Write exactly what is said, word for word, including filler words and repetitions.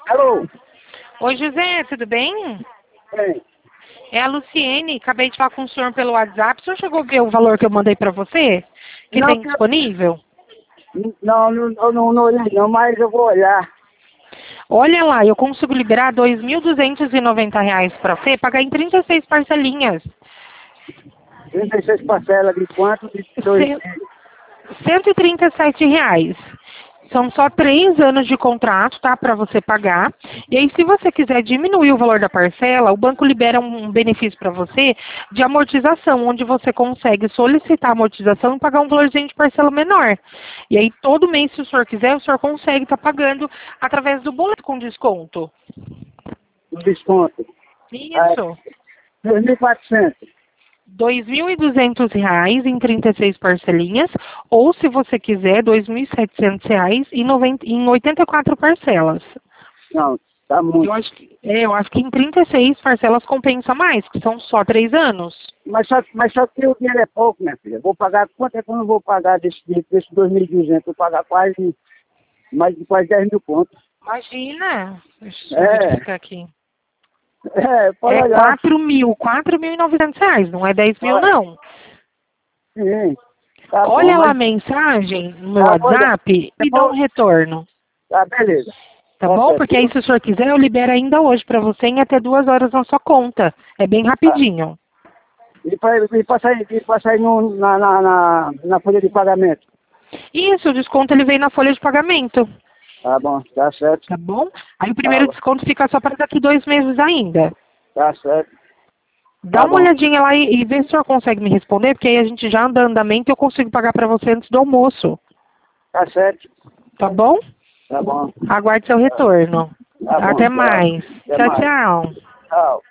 Alô? Oi, José, tudo bem? Bem, É a Luciene, acabei de falar com o senhor pelo WhatsApp. O senhor chegou a ver o valor que eu mandei para você? Que não, tem que- disponível? não, não, eu não, não olhei não, mas eu vou olhar. Olha lá, eu consigo liberar dois mil duzentos e noventa reais para você, pagar em trinta e seis parcelinhas. trinta e seis parcelas de quanto? De dois. Cem- cento e trinta e sete reais. São só três anos de contrato, tá, para você pagar. E aí, se você quiser diminuir o valor da parcela, o banco libera um benefício para você de amortização, onde você consegue solicitar a amortização e pagar um valorzinho de parcela menor. E aí, todo mês, se o senhor quiser, o senhor consegue estar pagando através do boleto com desconto. O desconto. É, Isso. dois mil e quatrocentos. dois mil e duzentos reais em trinta e seis parcelinhas, ou se você quiser, dois mil e setecentos reais em, noventa, em oitenta e quatro parcelas. Não, tá muito. Eu acho que, é, eu acho que em trinta e seis parcelas compensa mais, que são só três anos. Mas só, mas só que o dinheiro é pouco, minha filha. Vou pagar, quanto é que eu não vou pagar desse, desse dois mil e duzentos? Vou pagar quase, mais de quase dez mil contos. Imagina. Deixa eu É, verificar aqui. é, pode É olhar. quatro mil, quatro mil e novecentos reais, não é dez mil Olha, não. sim, tá bom, Olha lá a mas mensagem no meu tá bom, WhatsApp e dá um depois, retorno. tá, beleza. Tá Tá bom? certo. Porque aí, se o senhor quiser, eu libero ainda hoje para você em até duas horas na sua conta. É bem Tá. rapidinho. E para e pra sair, e pra sair no, na, na, na, na folha de pagamento. Isso, o desconto ele vem na folha de pagamento. Tá bom, tá certo. Tá bom? Aí o Tá, primeiro desconto fica só para daqui dois meses ainda. tá certo. Dá Tá uma bom. olhadinha lá e, e vê se o senhor consegue me responder, porque aí a gente já anda em andamento e eu consigo pagar para você antes do almoço. Tá certo. Tá bom? Tá bom. Aguarde seu retorno. Tá bom. Até Tchau. mais. Até Tchau, mais. tchau. Tchau.